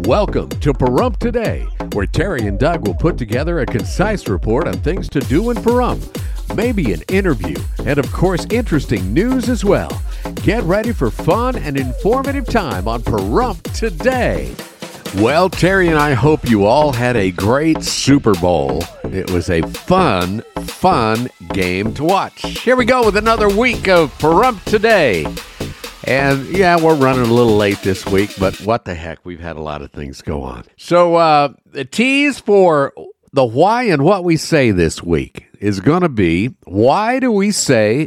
Welcome to Pahrump Today, where Terry and Doug will put together a concise report on things to do in Pahrump, maybe an interview, and of course interesting news as well. Get ready for fun and informative time on Pahrump Today. Well, Terry and I hope you all had a great Super Bowl. It was a fun game to watch. Here we go with another week of Pahrump Today. And yeah, we're running a little late this week, but what the heck, we've had a lot of things go on. So the tease for the why and what we say this week is going to be, why do we say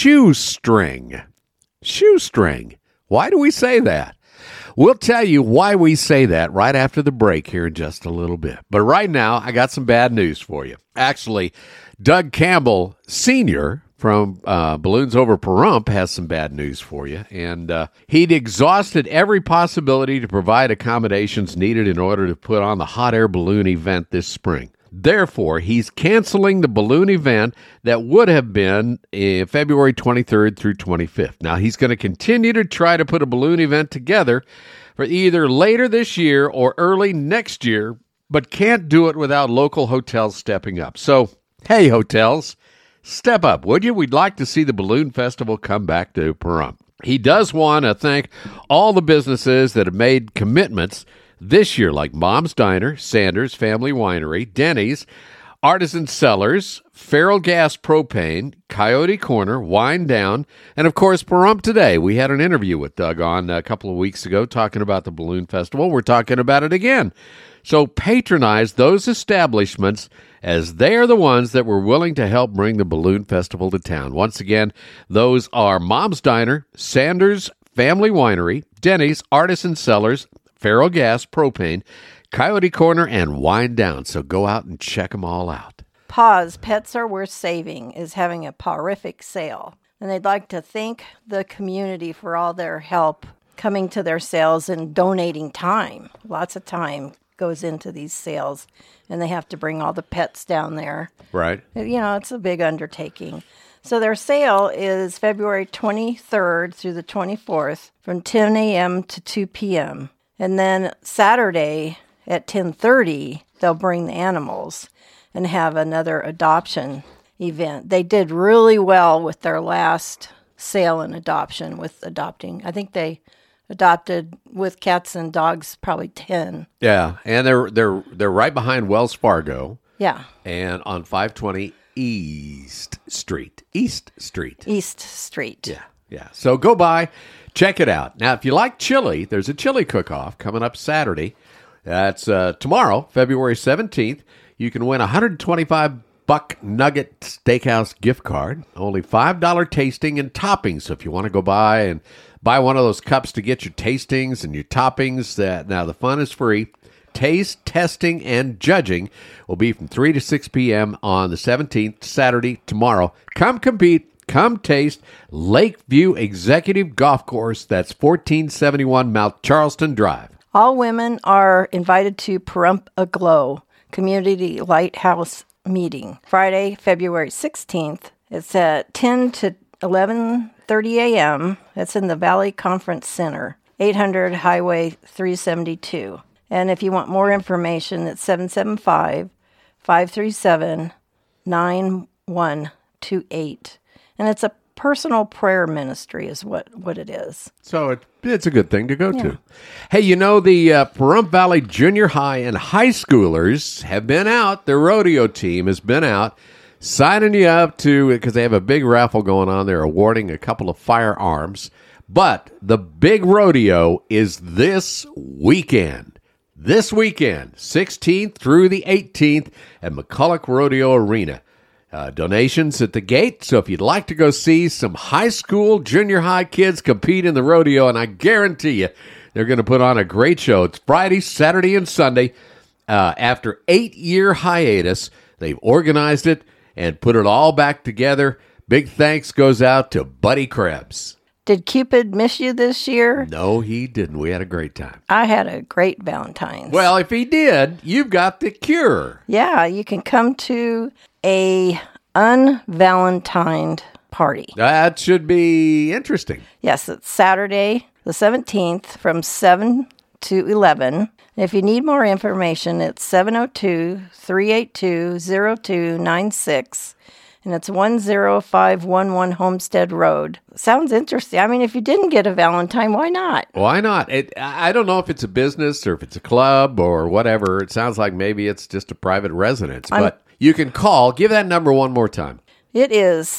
shoestring? Shoestring. Why do we say that? We'll tell you why we say that right after the break here in just a little bit. But right now, I got some bad news for you. Actually, Doug Campbell Sr., from Balloons Over Pahrump has some bad news for you. And he'd exhausted every possibility to provide accommodations needed in order to put on the hot air balloon event this spring. Therefore, he's canceling the balloon event that would have been February 23rd through 25th. Now, he's going to continue to try to put a balloon event together for either later this year or early next year, but can't do it without local hotels stepping up. So, hey, hotels, step up, would you? We'd like to see the Balloon Festival come back to Pahrump. He does want to thank all the businesses that have made commitments this year, like Mom's Diner, Sanders Family Winery, Denny's, Artisan Cellars, Feral Gas Propane, Coyote Corner, Wine Down, and of course, Pahrump Today. We had an interview with Doug on a couple of weeks ago talking about the Balloon Festival. We're talking about it again. So patronize those establishments as they are the ones that were willing to help bring the Balloon Festival to town. Once again, those are Mom's Diner, Sanders Family Winery, Denny's, Artisan Cellars, Feral Gas Propane, Coyote Corner, and Wine Down. So go out and check them all out. Paws, Pets Are Worth Saving is having a Pawrific sale. And they'd like to thank the community for all their help coming to their sales and donating time. Lots of time goes into these sales, and they have to bring all the pets down there. Right. You know, it's a big undertaking. So their sale is February 23rd through the 24th from 10 a.m. to 2 p.m. And then Saturday at 10:30, they'll bring the animals and have another adoption event. They did really well with their last sale and adoption with adopting. I think they adopted with cats and dogs probably 10. Yeah, and they're right behind Wells Fargo. Yeah. And on 520 East Street. East Street. Yeah. So go by, check it out. Now, if you like chili, there's a chili cook-off coming up Saturday. That's tomorrow, February 17th. You can win a $125 Nugget Steakhouse gift card. Only $5 tasting and toppings. So if you want to go by and buy one of those cups to get your tastings and your toppings. Now, the fun is free. Taste, testing, and judging will be from 3 to 6 p.m. on the 17th, Saturday, tomorrow. Come compete. Come taste. Lakeview Executive Golf Course. That's 1471 Mount Charleston Drive. All women are invited to Pahrump Aglow Community Lighthouse Meeting. Friday, February 16th. It's at 10 to 11:30 a.m. That's in the Valley Conference Center, 800 Highway 372. And if you want more information, it's 775-537-9128. And it's a personal prayer ministry is what it is. So it's a good thing to go to. Hey, you know, the Pahrump Valley Junior High and high schoolers have been out. Their rodeo team has been out signing you up because they have a big raffle going on. They're awarding a couple of firearms. But the big rodeo is this weekend. This weekend, 16th through the 18th at McCulloch Rodeo Arena. Donations at the gate. So if you'd like to go see some high school, junior high kids compete in the rodeo, and I guarantee you they're going to put on a great show. It's Friday, Saturday, and Sunday. After 8-year hiatus, they've organized it and put it all back together. Big thanks goes out to Buddy Krebs. Did Cupid miss you this year? No, he didn't. We had a great time. I had a great Valentine's. Well, if he did, you've got the cure. Yeah, you can come to a unvalentined party. That should be interesting. Yes, it's Saturday, the 17th, from 7 to 11. If you need more information, it's 702-382-0296. And it's 10511 Homestead Road. Sounds interesting. I mean, if you didn't get a Valentine, why not? Why not? I don't know if it's a business or if it's a club or whatever. It sounds like maybe it's just a private residence. But you can call. Give that number one more time. It is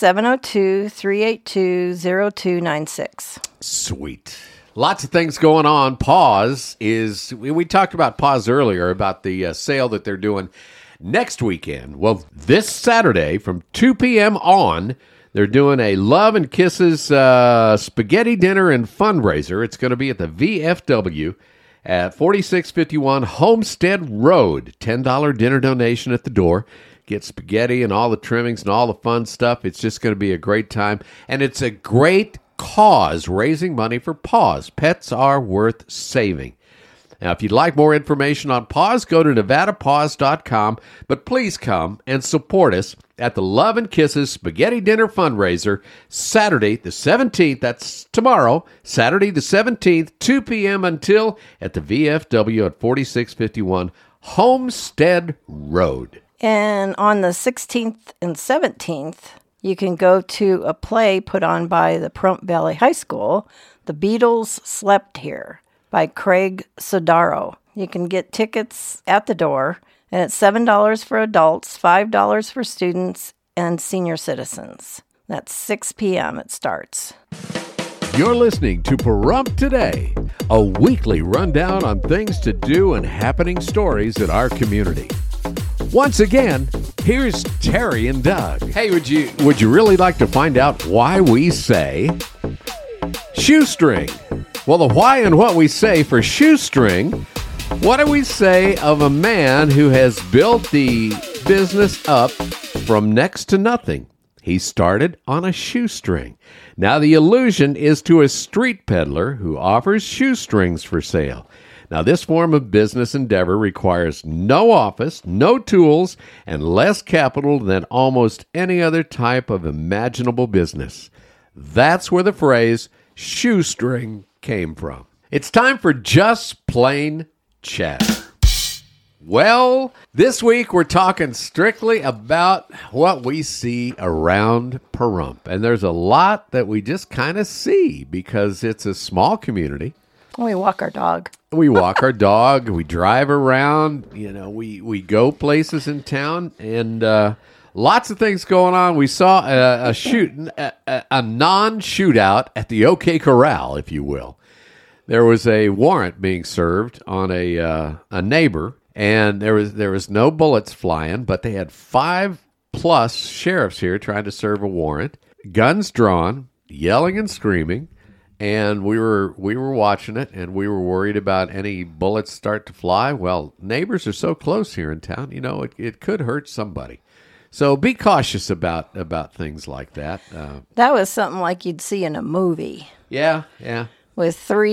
702-382-0296. Sweet. Lots of things going on. Pause is, we talked about Pause earlier, about the sale that they're doing next weekend. Well, this Saturday from 2 p.m. on, they're doing a Love and Kisses spaghetti dinner and fundraiser. It's going to be at the VFW at 4651 Homestead Road. $10 dinner donation at the door. Get spaghetti and all the trimmings and all the fun stuff. It's just going to be a great time. And it's a great cause, raising money for Paws. Pets are worth saving. Now, if you'd like more information on Paws, go to nevadapaws.com. But please come and support us at the Love and Kisses Spaghetti Dinner Fundraiser, Saturday the 17th. That's tomorrow, Saturday the 17th, 2 p.m. until at the VFW at 4651 Homestead Road. And on the 16th and 17th, you can go to a play put on by the Pahrump Valley High School, The Beatles Slept Here, by Craig Sodaro. You can get tickets at the door, and it's $7 for adults, $5 for students and senior citizens. That's 6 p.m. it starts. You're listening to Pahrump Today, a weekly rundown on things to do and happening stories in our community. Once again, here's Terry and Doug. Hey, would you really like to find out why we say shoestring? Well, the why and what we say for shoestring, what do we say of a man who has built the business up from next to nothing? He started on a shoestring. Now the allusion is to a street peddler who offers shoestrings for sale. Now, this form of business endeavor requires no office, no tools, and less capital than almost any other type of imaginable business. That's where the phrase shoestring came from. It's time for Just Plain Chatter. Well, this week we're talking strictly about what we see around Pahrump. And there's a lot that we just kind of see because it's a small community. We walk our dog. We walk our dog. We drive around. You know, we go places in town, and lots of things going on. We saw a non-shootout at the OK Corral, if you will. There was a warrant being served on a neighbor, and there was no bullets flying, but they had 5+ sheriffs here trying to serve a warrant, guns drawn, yelling and screaming. And we were watching it, and we were worried about any bullets start to fly. Well, neighbors are so close here in town, you know, it could hurt somebody. So be cautious about things like that. That was something like you'd see in a movie. Yeah. With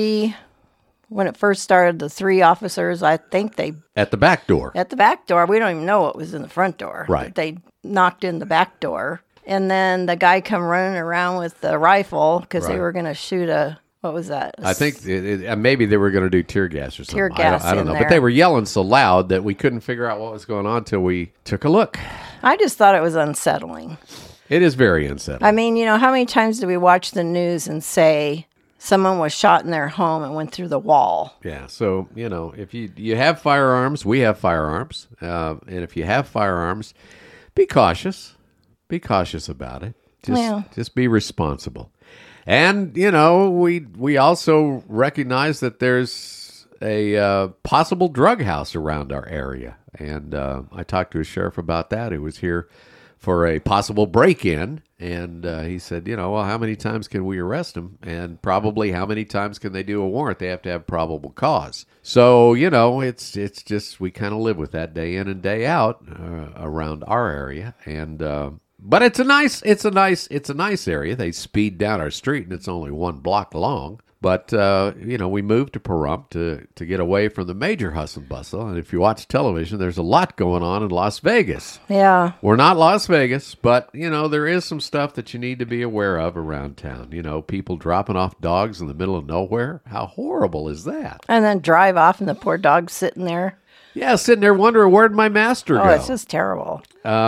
when it first started, the 3 officers, I think they... At the back door. At the back door. We don't even know what was in the front door. Right. They knocked in the back door. And then the guy come running around with the rifle because they were going to shoot what was that? I think maybe they were going to do tear gas or something. Tear gas I don't know. there. But they were yelling so loud that we couldn't figure out what was going on until we took a look. I just thought it was unsettling. It is very unsettling. I mean, you know, how many times do we watch the news and say someone was shot in their home and went through the wall? Yeah, so, you know, if you have firearms, we have firearms. And if you have firearms, be cautious. Be cautious about it. Just be responsible. And, you know, we also recognize that there's a possible drug house around our area. And I talked to a sheriff about that who was here for a possible break-in. And he said, you know, well, how many times can we arrest them? And probably how many times can they do a warrant? They have to have probable cause. So, you know, it's just we kind of live with that day in and day out around our area. And but it's a nice area. They speed down our street, and it's only 1 block long. But, we moved to Pahrump to get away from the major hustle and bustle. And if you watch television, there's a lot going on in Las Vegas. Yeah. We're not Las Vegas, but, there is some stuff that you need to be aware of around town. People dropping off dogs in the middle of nowhere. How horrible is that? And then drive off and the poor dog's sitting there. Yeah, sitting there wondering, where'd my master go? Oh, it's just terrible.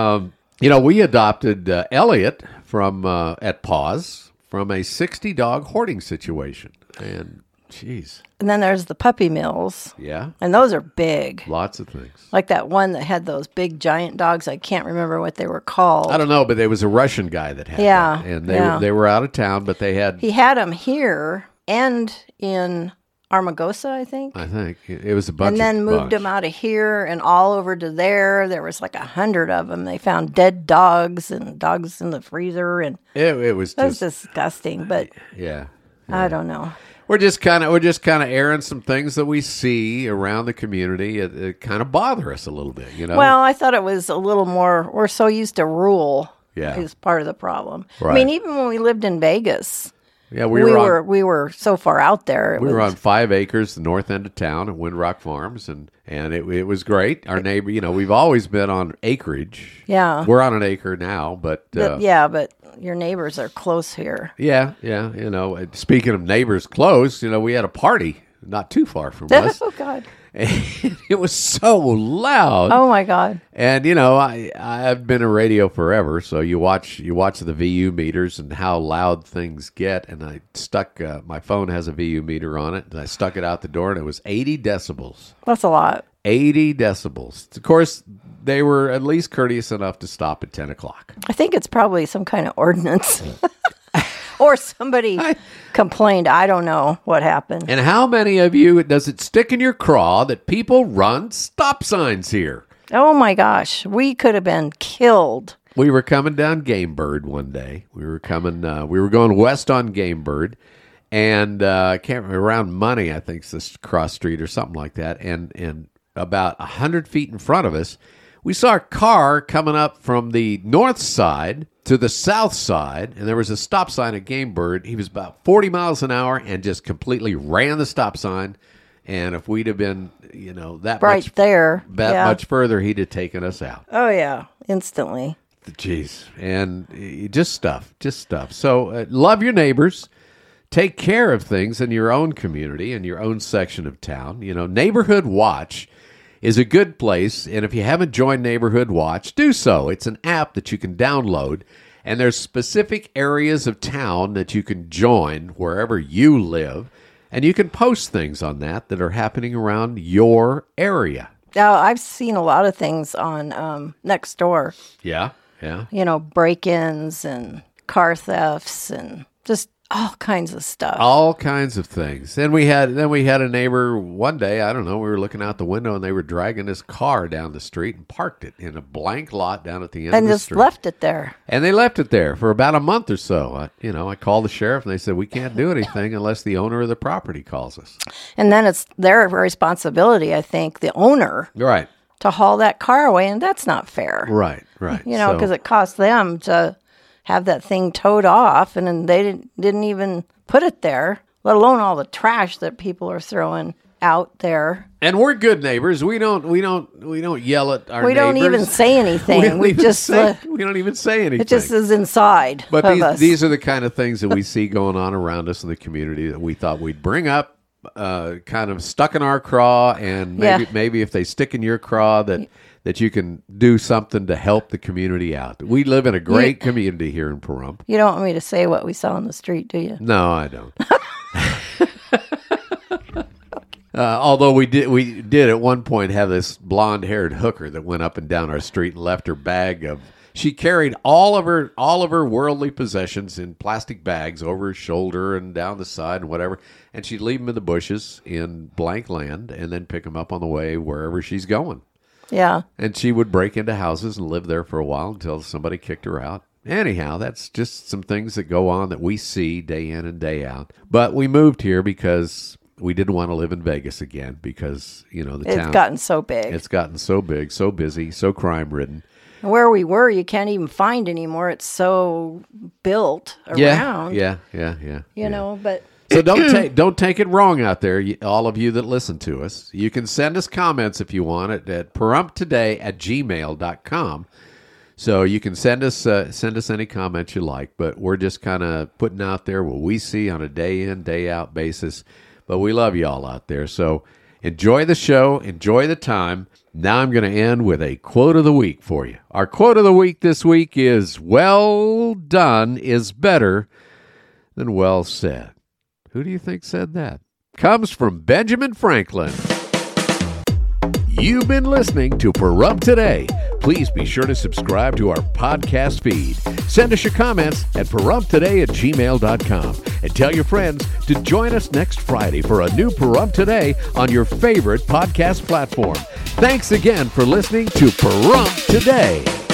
We adopted Elliot from at Paws from a 60-dog hoarding situation. And, geez. And then there's the puppy mills. Yeah. And those are big. Lots of things. Like that one that had those big giant dogs. I can't remember what they were called. I don't know, but there was a Russian guy that had that. And they were out of town, but they had... He had them here and in Armagosa, I think. It was a bunch. And then moved them out of here and all over to there. There was like 100 of them. They found dead dogs and dogs in the freezer, and it was disgusting. But yeah, I don't know. We're just kind of airing some things that we see around the community. It kind of bother us a little bit, Well, I thought it was a little more. We're so used to rule. Yeah, is part of the problem. Right. I mean, even when we lived in Vegas. Yeah, we were so far out there. We were on 5 acres, the north end of town at Windrock Farms, and it was great. Our neighbor, we've always been on acreage. Yeah, we're on an acre now, but but your neighbors are close here. Yeah. Speaking of neighbors close, we had a party not too far from us. Oh God. And it was so loud. Oh my God! And I've been in radio forever, so you watch the VU meters and how loud things get. And I stuck my phone has a VU meter on it, and I stuck it out the door, and it was 80 decibels. That's a lot. 80 decibels. Of course, they were at least courteous enough to stop at 10 o'clock. I think it's probably some kind of ordinance. Or somebody complained. I don't know what happened. And how many of you does it stick in your craw that people run stop signs here? Oh, my gosh. We could have been killed. We were coming down Game Bird one day. We were going west on Game Bird. And I can't remember, around Money, I think it's this cross street or something like that. And about 100 feet in front of us, we saw a car coming up from the north side to the south side, and there was a stop sign at Game Bird. He was about 40 miles an hour and just completely ran the stop sign. And if we'd have been, that right much there, much further, he'd have taken us out. Oh yeah, instantly. Jeez, and just stuff. So love your neighbors. Take care of things in your own community, in your own section of town. Neighborhood Watch is a good place, and if you haven't joined Neighborhood Watch, do so. It's an app that you can download, and there's specific areas of town that you can join wherever you live, and you can post things on that are happening around your area. Now, I've seen a lot of things on Nextdoor. Yeah. Break-ins and car thefts and just all kinds of stuff. All kinds of things. Then we had a neighbor one day, I don't know, we were looking out the window and they were dragging this car down the street and parked it in a blank lot down at the end of the street. And just left it there. And they left it there for about a month or so. I called the sheriff and they said, we can't do anything unless the owner of the property calls us. And then it's their responsibility, I think, the owner. Right. To haul that car away, and that's not fair. Right. Because it costs them to have that thing towed off, and then they didn't even put it there, let alone all the trash that people are throwing out there. And we're good neighbors. We don't yell at our neighbors. We don't even say anything. we don't even say anything. It just is inside. But these are the kind of things that we see going on around us in the community that we thought we'd bring up. Kind of stuck in our craw, and maybe if they stick in your craw, that you can do something to help the community out. We live in a great community here in Pahrump. You don't want me to say what we saw on the street, do you? No, I don't. Although we did at one point have this blonde-haired hooker that went up and down our street and left her bag of. She carried all of her worldly possessions in plastic bags over her shoulder and down the side and whatever, and she'd leave them in the bushes in blank land and then pick them up on the way wherever she's going. Yeah. And she would break into houses and live there for a while until somebody kicked her out. Anyhow, that's just some things that go on that we see day in and day out. But we moved here because we didn't want to live in Vegas again because, the town. It's gotten so big. It's gotten so big, so busy, so crime-ridden. Where we were, you can't even find anymore. It's so built around. Yeah. But So don't take it wrong out there, all of you that listen to us. You can send us comments if you want at parumptoday@gmail.com. So you can send us any comments you like, but we're just kind of putting out there what we see on a day in, day out basis. But we love you all out there. So enjoy the show, enjoy the time. Now I'm going to end with a quote of the week for you. Our quote of the week this week is, "Well done is better than well said." Who do you think said that? Comes from Benjamin Franklin. You've been listening to Pahrump Today. Please be sure to subscribe to our podcast feed. Send us your comments at parumptoday@gmail.com. And tell your friends to join us next Friday for a new Pahrump Today on your favorite podcast platform. Thanks again for listening to Pahrump Today.